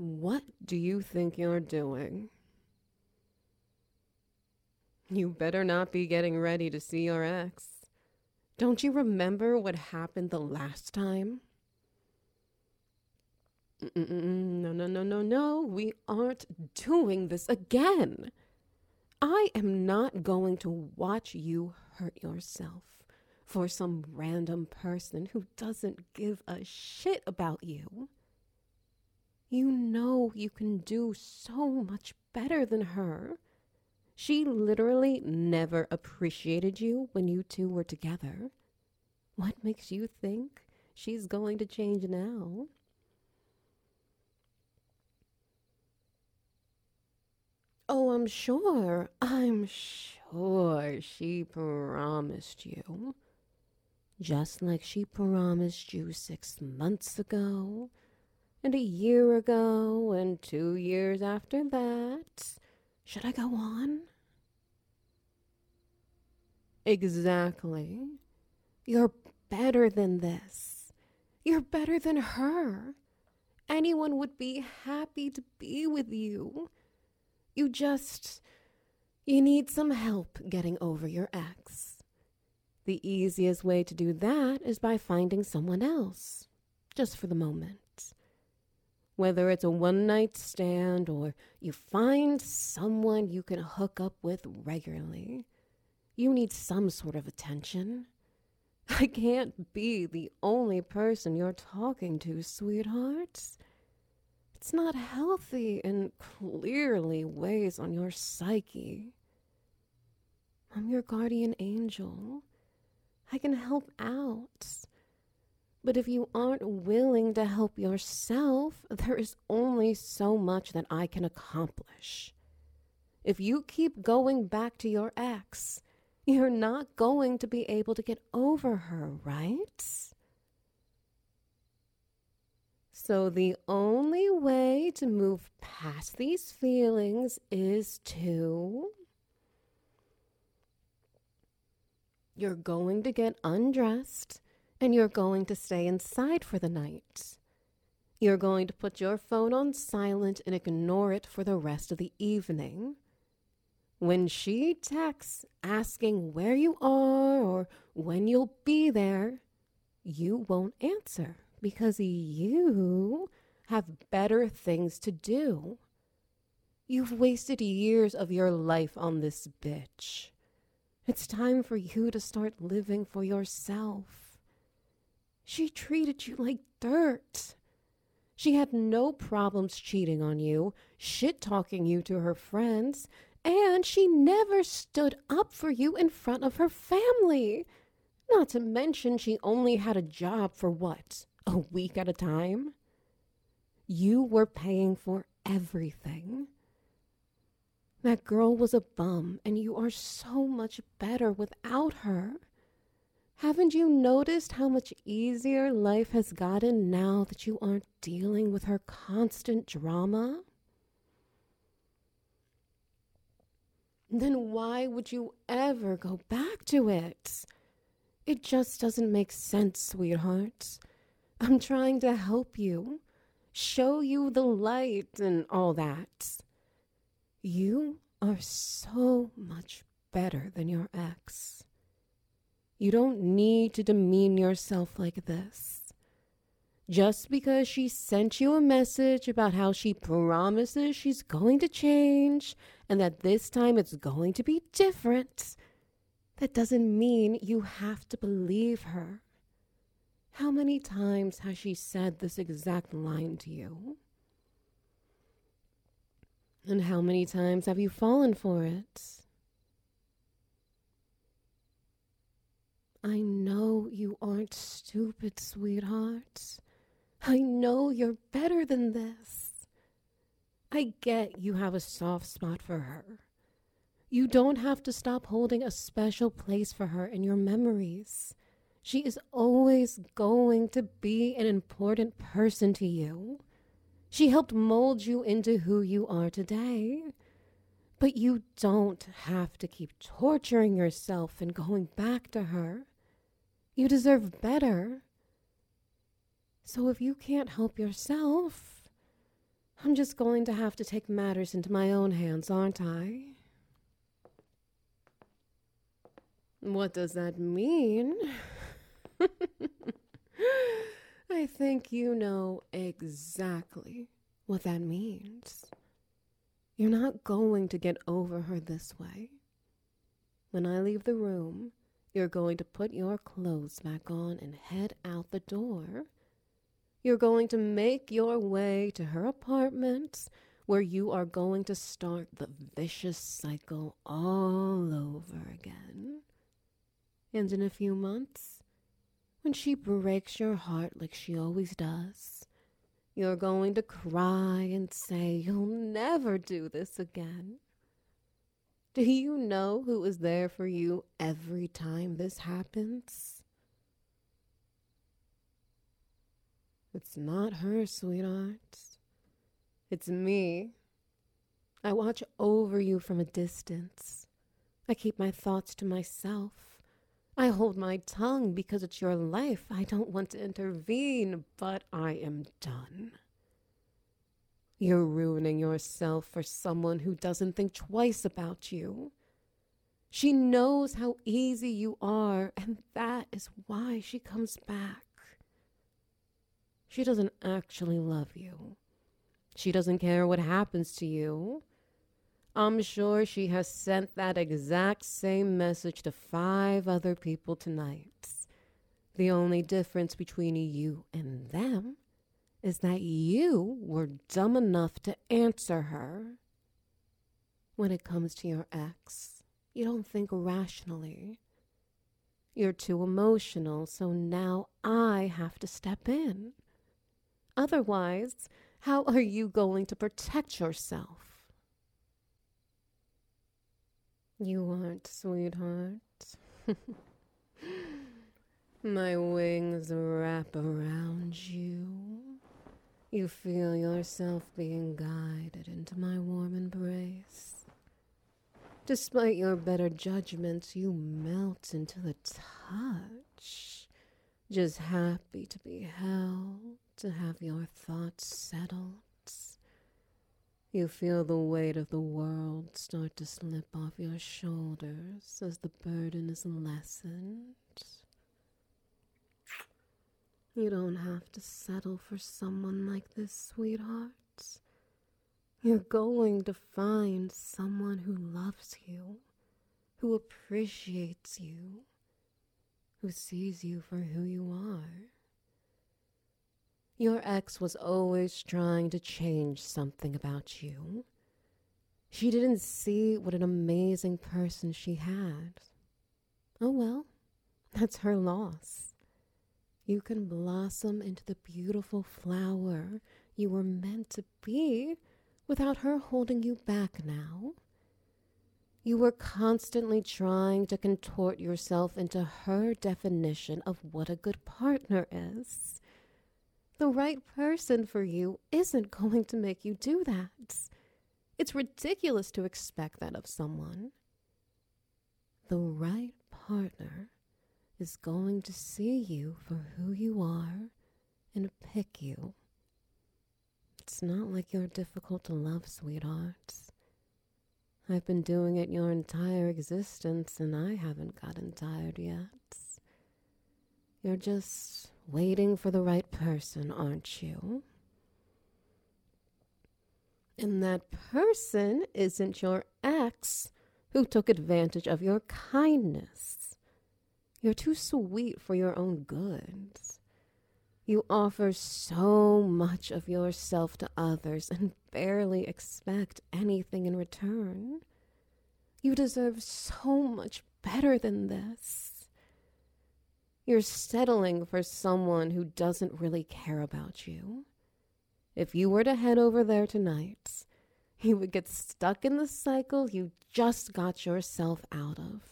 What do you think you're doing? You better not be getting ready to see your ex. Don't you remember what happened the last time? No, no, no, no, no. We aren't doing this again. I am not going to watch you hurt yourself for some random person who doesn't give a shit about you. You know you can do so much better than her. She literally never appreciated you when you two were together. What makes you think she's going to change now? Oh, I'm sure she promised you. Just like she promised you 6 months ago, and a year ago, and 2 years after that. Should I go on? Exactly. You're better than this. You're better than her. Anyone would be happy to be with you. You just. You need some help getting over your ex. The easiest way to do that is by finding someone else, just for the moment. Whether it's a one night stand or you find someone you can hook up with regularly, you need some sort of attention. I can't be the only person you're talking to, sweetheart. It's not healthy and clearly weighs on your psyche. I'm your guardian angel. I can help out. But if you aren't willing to help yourself, there is only so much that I can accomplish. If you keep going back to your ex, you're not going to be able to get over her, right? So the only way to move past these feelings is to... You're going to get undressed and you're going to stay inside for the night. You're going to put your phone on silent and ignore it for the rest of the evening. When she texts asking where you are or when you'll be there, you won't answer because you have better things to do. You've wasted years of your life on this bitch. It's time for you to start living for yourself. She treated you like dirt. She had no problems cheating on you, shit-talking you to her friends, and she never stood up for you in front of her family. Not to mention she only had a job for what, a week at a time? You were paying for everything. That girl was a bum, and you are so much better without her. Haven't you noticed how much easier life has gotten now that you aren't dealing with her constant drama? Then why would you ever go back to it? It just doesn't make sense, sweetheart. I'm trying to help you, show you the light and all that. You are so much better than your ex. You don't need to demean yourself like this. Just because she sent you a message about how she promises she's going to change and that this time it's going to be different, that doesn't mean you have to believe her. How many times has she said this exact line to you? And how many times have you fallen for it? I know you aren't stupid, sweetheart. I know you're better than this. I get you have a soft spot for her. You don't have to stop holding a special place for her in your memories. She is always going to be an important person to you. She helped mold you into who you are today. But you don't have to keep torturing yourself and going back to her. You deserve better. So if you can't help yourself, I'm just going to have to take matters into my own hands, aren't I? What does that mean? I think you know exactly what that means. You're not going to get over her this way. When I leave the room, you're going to put your clothes back on and head out the door. You're going to make your way to her apartment where you are going to start the vicious cycle all over again. And in a few months, when she breaks your heart like she always does, you're going to cry and say you'll never do this again. Do you know who is there for you every time this happens? It's not her, sweetheart. It's me. I watch over you from a distance. I keep my thoughts to myself. I hold my tongue because it's your life. I don't want to intervene, but I am done. You're ruining yourself for someone who doesn't think twice about you. She knows how easy you are, and that is why she comes back. She doesn't actually love you. She doesn't care what happens to you. I'm sure she has sent that exact same message to 5 other people tonight. The only difference between you and them is that you were dumb enough to answer her. When it comes to your ex, you don't think rationally. You're too emotional, so now I have to step in. Otherwise, how are you going to protect yourself? You aren't, sweetheart. My wings wrap around you. You feel yourself being guided into my warm embrace. Despite your better judgments, you melt into the touch. Just happy to be held, to have your thoughts settled. You feel the weight of the world start to slip off your shoulders as the burden is lessened. You don't have to settle for someone like this, sweetheart. You're going to find someone who loves you, who appreciates you, who sees you for who you are. Your ex was always trying to change something about you. She didn't see what an amazing person she had. Oh well, that's her loss. You can blossom into the beautiful flower you were meant to be without her holding you back now. You were constantly trying to contort yourself into her definition of what a good partner is. The right person for you isn't going to make you do that. It's ridiculous to expect that of someone. The right partner is going to see you for who you are and pick you. It's not like you're difficult to love, sweetheart. I've been doing it your entire existence and I haven't gotten tired yet. You're just waiting for the right person, aren't you? And that person isn't your ex who took advantage of your kindness. You're too sweet for your own good. You offer so much of yourself to others and barely expect anything in return. You deserve so much better than this. You're settling for someone who doesn't really care about you. If you were to head over there tonight, you would get stuck in the cycle you just got yourself out of.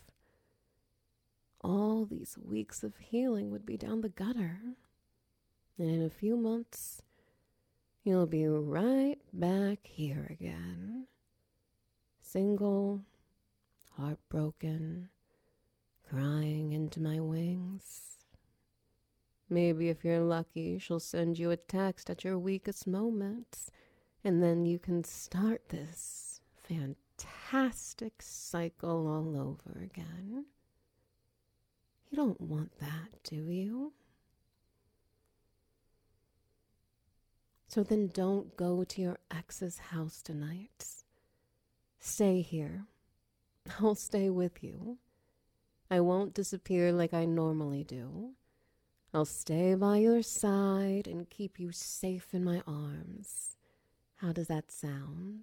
All these weeks of healing would be down the gutter. And in a few months, you'll be right back here again. Single, heartbroken, crying into my wings. Maybe if you're lucky, she'll send you a text at your weakest moments And then you can start this fantastic cycle all over again. You don't want that, do you? So then don't go to your ex's house tonight. Stay here. I'll stay with you. I won't disappear like I normally do. I'll stay by your side and keep you safe in my arms. How does that sound?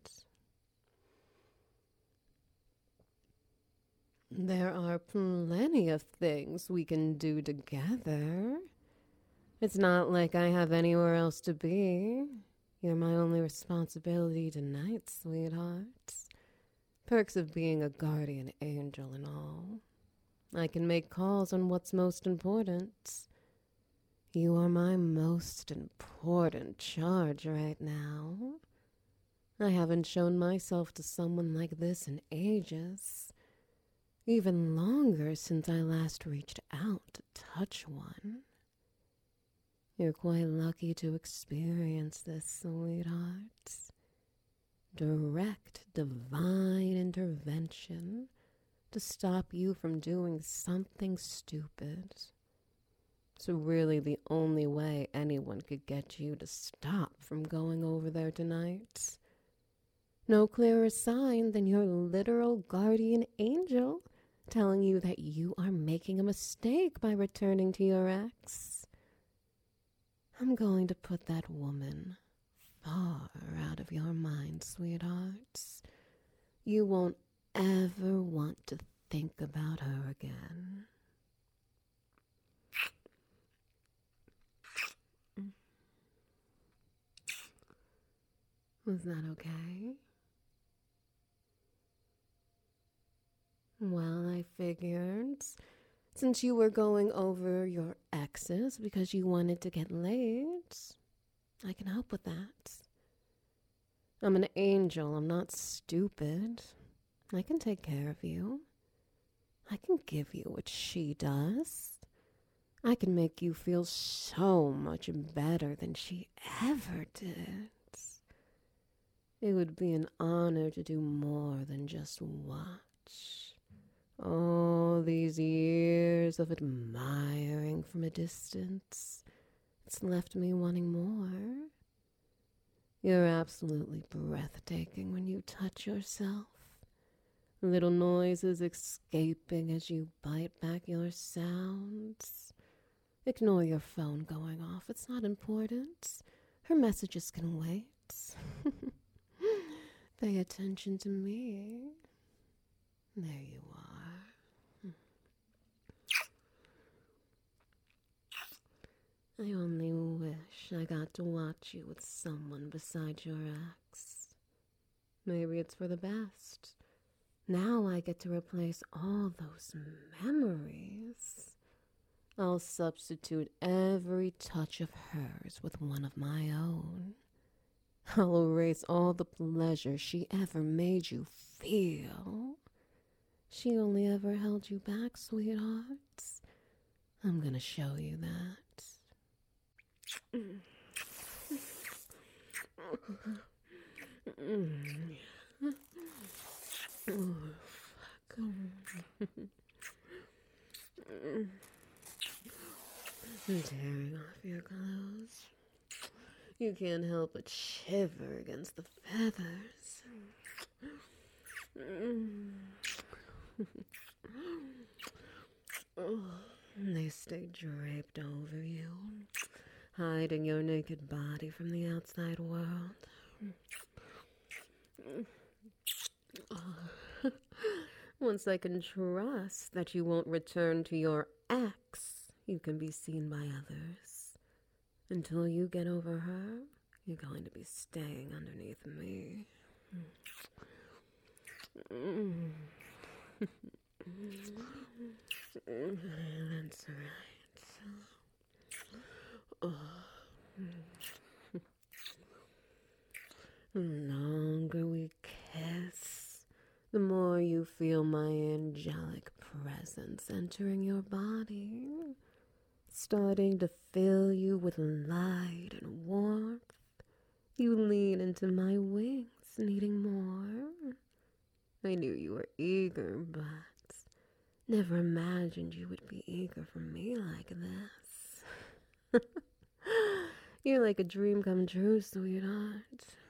There are plenty of things we can do together. It's not like I have anywhere else to be. You're my only responsibility tonight, sweetheart. Perks of being a guardian angel and all. I can make calls on what's most important. You are my most important charge right now. I haven't shown myself to someone like this in ages. Even longer since I last reached out to touch one. You're quite lucky to experience this, sweetheart. Direct divine intervention to stop you from doing something stupid. It's really the only way anyone could get you to stop from going over there tonight. No clearer sign than your literal guardian angel telling you that you are making a mistake by returning to your ex. I'm going to put that woman far out of your mind, sweethearts. You won't ever want to think about her again. Was that okay? Well, I figured since you were going over your exes because you wanted to get laid, I can help with that. I'm an angel. I'm not stupid. I can take care of you. I can give you what she does. I can make you feel so much better than she ever did. It would be an honor to do more than just watch. All these years of admiring from a distance, it's left me wanting more. You're absolutely breathtaking when you touch yourself. Little noises escaping as you bite back your sounds. Ignore your phone going off. It's not important. Her messages can wait. Pay attention to me. There you are. I only wish I got to watch you with someone besides your ex. Maybe it's for the best. Now I get to replace all those memories. I'll substitute every touch of hers with one of my own. I'll erase all the pleasure she ever made you feel. She only ever held you back, sweethearts. I'm gonna show you that. I'm tearing off your clothes. You can't help but shiver against the feathers. They stay draped over you, hiding your naked body from the outside world. Once I can trust that you won't return to your ex, you can be seen by others. Until you get over her, you're going to be staying underneath me. That's right. The longer we kiss, the more you feel my angelic presence entering your body, starting to fill you with light and warmth, You lean into my wings, needing more. I knew you were eager, but never imagined you would be eager for me like this. You're like a dream come true, sweetheart.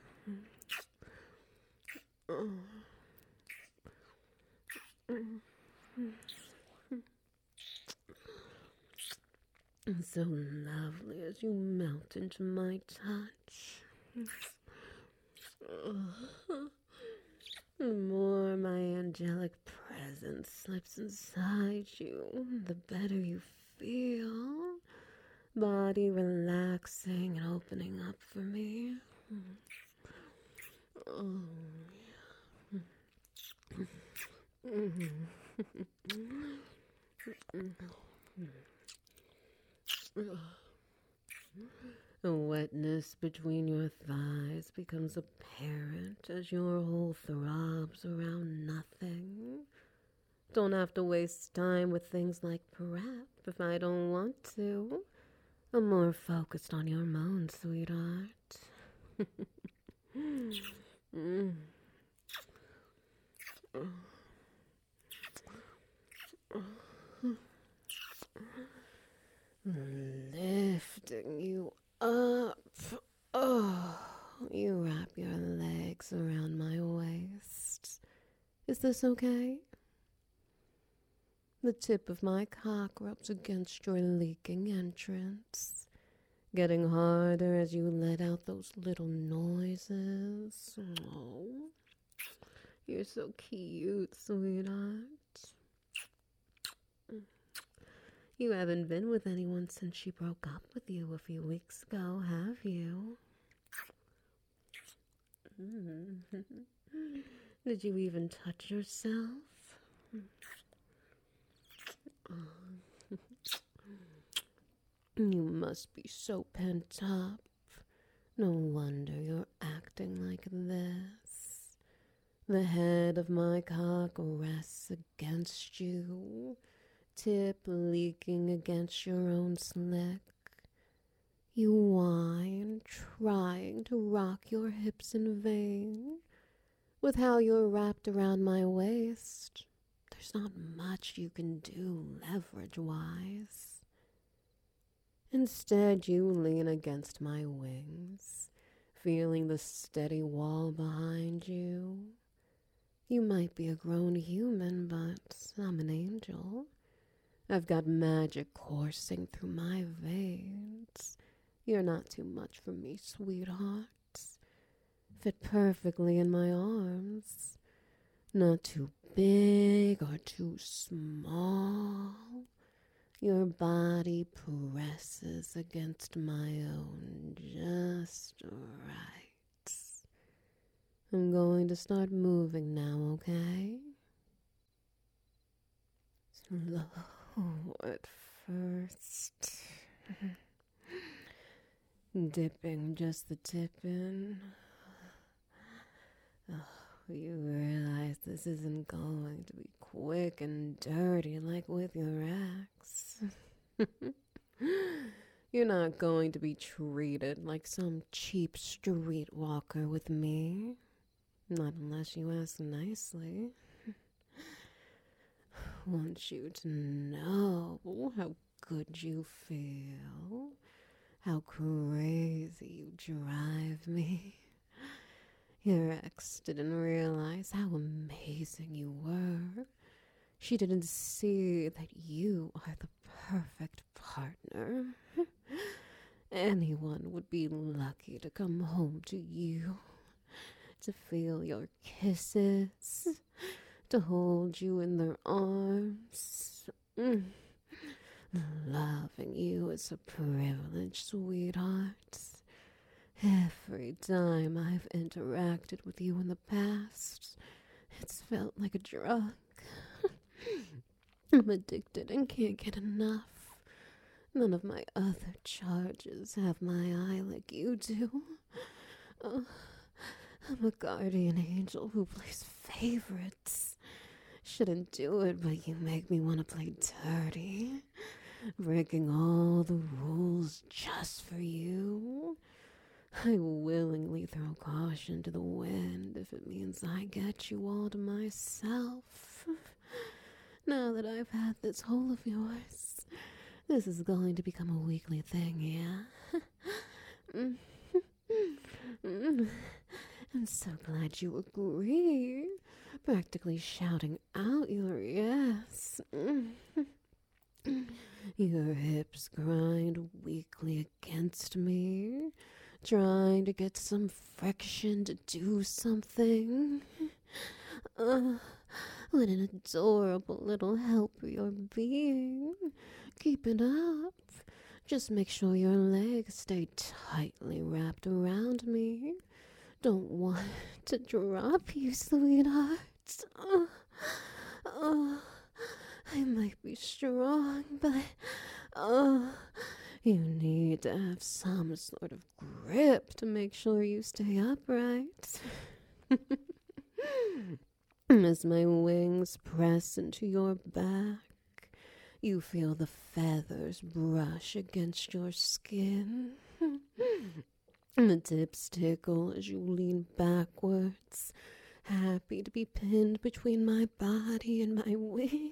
So lovely as you melt into my touch. The more my angelic presence slips inside you, the better you feel. Body relaxing and opening up for me. The wetness between your thighs becomes apparent as your whole throbs around nothing. Don't have to waste time with things like prep if I don't want to. I'm more focused on your moans, sweetheart. Lifting you up. Oh, you wrap your legs around my waist. Is this okay? The tip of my cock rubs against your leaking entrance, getting harder as you let out those little noises. Oh, you're so cute, sweetheart. You haven't been with anyone since she broke up with you a few weeks ago, have you? Did you even touch yourself? You must be so pent up. No wonder you're acting like this. The head of my cock rests against you, tip leaking against your own slick. You whine, trying to rock your hips in vain. With how you're wrapped around my waist, there's not much you can do leverage-wise. Instead, you lean against my wings, feeling the steady wall behind you. You might be a grown human, but I'm an angel. I've got magic coursing through my veins. You're not too much for me, sweetheart. Fit perfectly in my arms. Not too big or too small. Your body presses against my own just right. I'm going to start moving now, okay? Slow at first. Dipping just the tip in. Oh, you realize this isn't going to be quick and dirty like with your ex. You're not going to be treated like some cheap streetwalker with me. Not unless you ask nicely. Want you to know how good you feel. How crazy you drive me. Your ex didn't realize how amazing you were. She didn't see that you are the perfect partner. Anyone would be lucky to come home to you, to feel your kisses, to hold you in their arms. Loving you is a privilege, sweetheart. Every time I've interacted with you in the past, it's felt like a drug. I'm addicted and can't get enough. None of my other charges have my eye like you do. I'm a guardian angel who plays favorites. Shouldn't do it, but you make me want to play dirty. Breaking all the rules just for you. I willingly throw caution to the wind if it means I get you all to myself. Now that I've had this hole of yours, this is going to become a weekly thing, yeah? I'm so glad you agree, practically shouting out your yes. Your hips grind weakly against me, trying to get some friction to do something. What an adorable little helper you're being. Keep it up. Just make sure your legs stay tightly wrapped around me. Don't want to drop you, sweetheart. I might be strong, but you need to have some sort of grip to make sure you stay upright. As my wings press into your back, you feel the feathers brush against your skin. The tips tickle as you lean backwards, happy to be pinned between my body and my wings.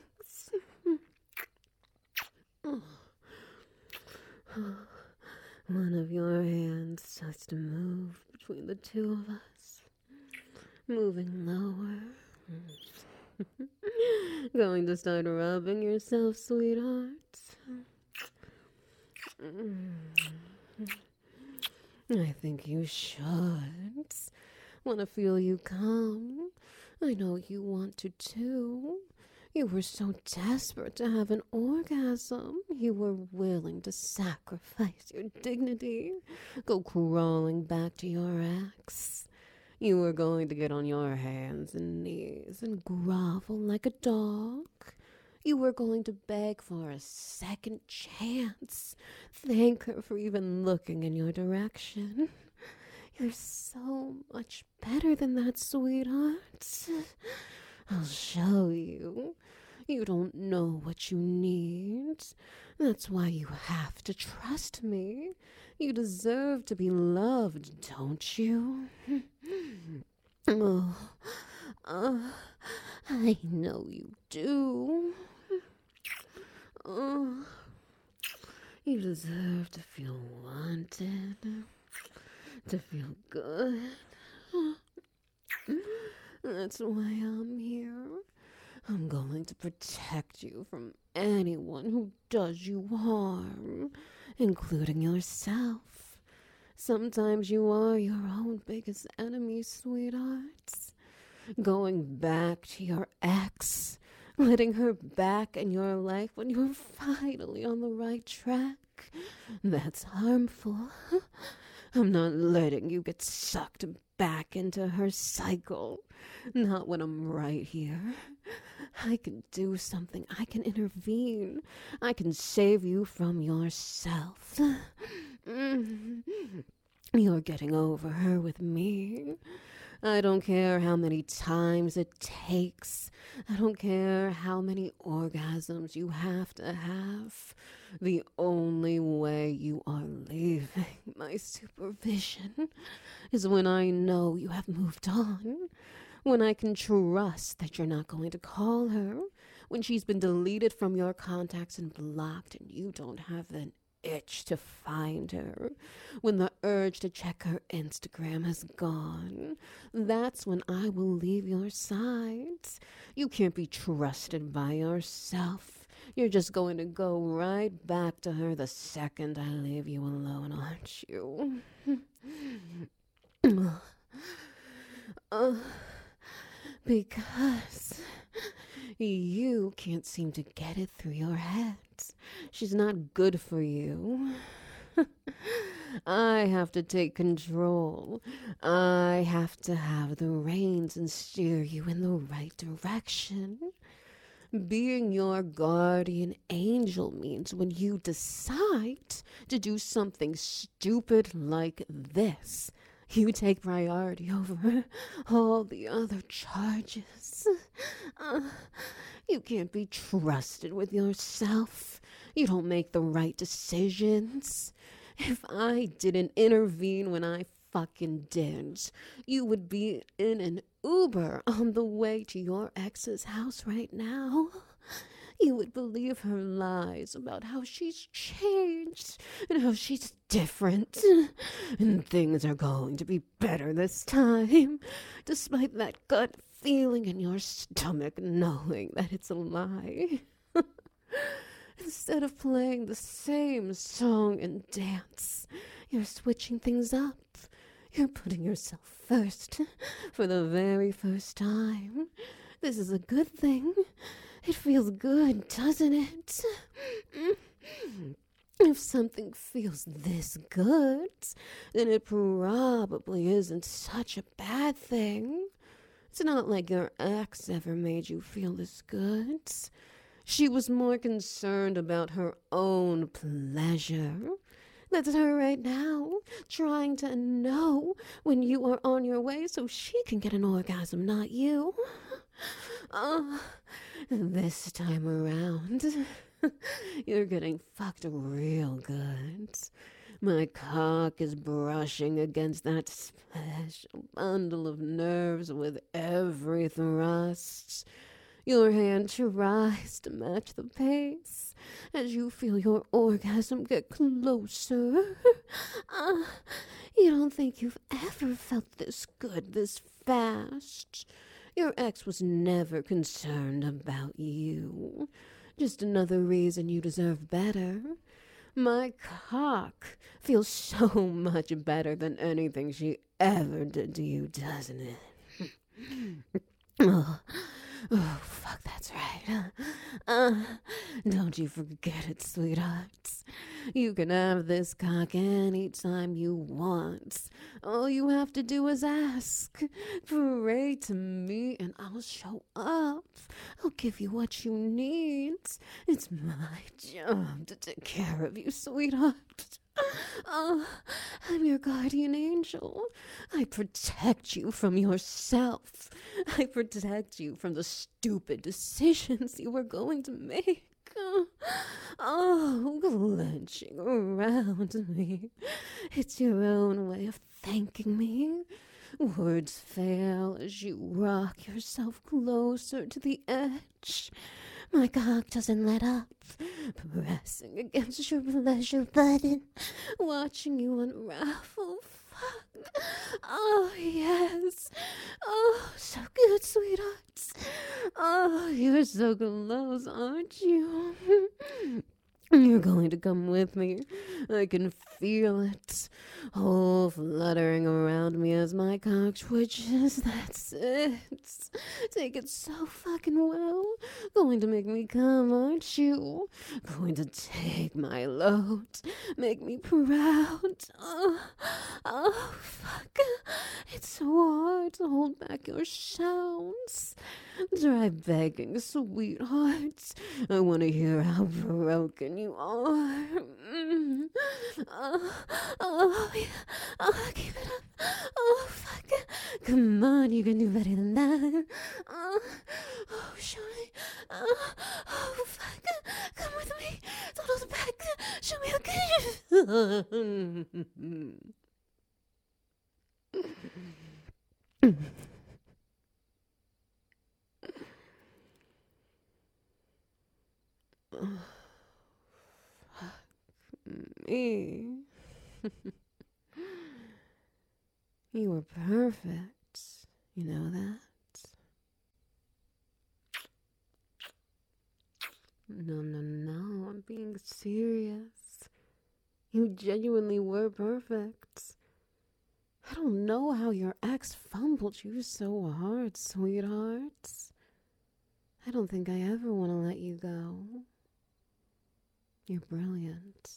One of your hands starts to move between the two of us, moving lower. Going to start rubbing yourself, sweetheart? I think you should. Want to feel you come. I know you want to too. You were so desperate to have an orgasm. You were willing to sacrifice your dignity, go crawling back to your ex. You were going to get on your hands and knees and grovel like a dog. You were going to beg for a second chance. Thank her for even looking in your direction. You're so much better than that, sweetheart. I'll show you. You don't know what you need. That's why you have to trust me. You deserve to be loved, don't you? I know you do. You deserve to feel wanted, to feel good. That's why I'm here. I'm going to protect you from anyone who does you harm, including yourself. Sometimes you are your own biggest enemy, sweethearts. Going back to your ex, letting her back in your life when you're finally on the right track, that's harmful. I'm not letting you get sucked back into her cycle. Not when I'm right here. I can do something. I can intervene. I can save you from yourself. You're getting over her with me. I don't care how many times it takes. I don't care how many orgasms you have to have. The only way you are leaving my supervision is when I know you have moved on. When I can trust that you're not going to call her. When she's been deleted from your contacts and blocked and you don't have an itch to find her. When the urge to check her Instagram has gone. That's when I will leave your side. You can't be trusted by yourself. You're just going to go right back to her the second I leave you alone, aren't you? Because you can't seem to get it through your head. She's not good for you. I have to take control. I have to have the reins and steer you in the right direction. Being your guardian angel means when you decide to do something stupid like this, you take priority over all the other charges. You can't be trusted with yourself. You don't make the right decisions. If I didn't intervene when I fucking did, you would be in an Uber on the way to your ex's house right now. You would believe her lies about how she's changed and how she's different. And things are going to be better this time, despite that gut feeling in your stomach knowing that it's a lie. Instead of playing the same song and dance, you're switching things up. You're putting yourself first for the very first time. This is a good thing. It feels good, doesn't it? If something feels this good, then it probably isn't such a bad thing. It's not like your ex ever made you feel this good. She was more concerned about her own pleasure. That's her right now, trying to know when you are on your way so she can get an orgasm, not you. This time around, you're getting fucked real good. My cock is brushing against that special bundle of nerves with every thrust. Your hand tries to match the pace as you feel your orgasm get closer. You don't think you've ever felt this good this fast. Your ex was never concerned about you. Just another reason you deserve better. My cock feels so much better than anything she ever did to you, doesn't it? Oh, fuck, that's right. Don't you forget it, sweethearts. You can have this cock anytime you want. All you have to do is ask. Pray to me and I'll show up. I'll give you what you need. It's my job to take care of you, sweetheart. I'm your guardian angel. I protect you from yourself. I protect you from the stupid decisions you were going to make. Clenching around me. It's your own way of thanking me. Words fail as you rock yourself closer to the edge. My cock doesn't let up, pressing against your pleasure button, watching you unravel. Fuck. Oh, yes. Oh, so good, sweethearts. Oh, you're so close, aren't you? You're going to come with me. I can feel it. All fluttering around me as my cock twitches. That's it. Take it so fucking well. Going to make me come, aren't you? Going to take my load. Make me proud. Oh, fuck. It's so hard to hold back your sounds. Try begging, sweetheart. I want to hear how broken you are. Yeah. Keep it up. Oh, fuck. Come on, you can do better than that. Show me. Fuck. Come with me. Don't hold back. Show me how good you me. You were perfect. You know that? No, I'm being serious. You genuinely were perfect. I don't know how your ex fumbled you so hard, sweetheart. I don't think I ever want to let you go. You're brilliant.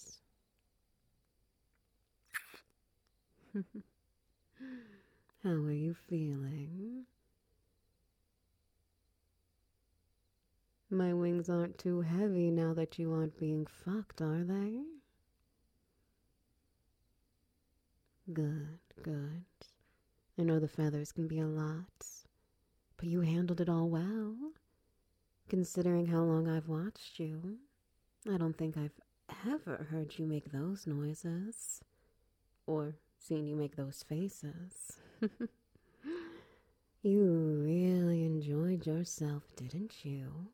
How are you feeling? My wings aren't too heavy now that you aren't being fucked, are they? Good. I know the feathers can be a lot, but you handled it all well. Considering how long I've watched you, I don't think I've ever heard you make those noises or seen you make those faces. You really enjoyed yourself, didn't you?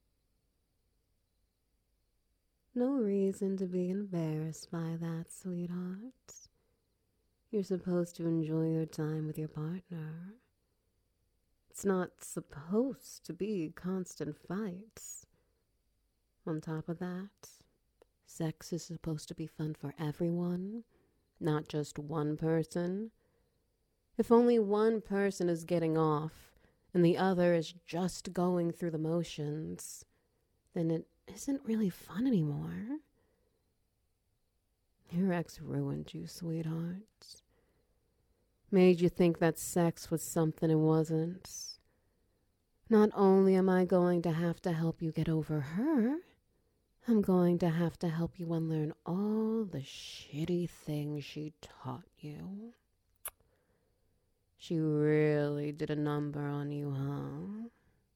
No reason to be embarrassed by that, sweetheart. You're supposed to enjoy your time with your partner. It's not supposed to be constant fights. On top of that, sex is supposed to be fun for everyone, not just one person. If only one person is getting off and the other is just going through the motions, then it isn't really fun anymore. Your ex ruined you, sweetheart. Made you think that sex was something it wasn't. Not only am I going to have to help you get over her, I'm going to have to help you unlearn all the shitty things she taught you. She really did a number on you, huh?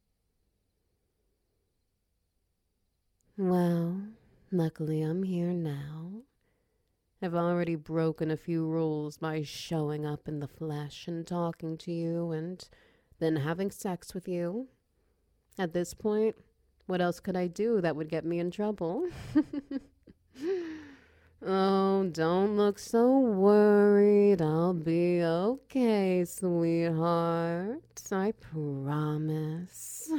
Well, luckily I'm here now. I've already broken a few rules by showing up in the flesh and talking to you and then having sex with you. At this point, what else could I do that would get me in trouble? Oh, don't look so worried. I'll be okay, sweetheart. I promise.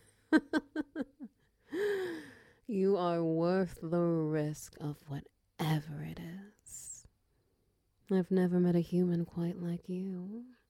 You are worth the risk of whatever it is. I've never met a human quite like you.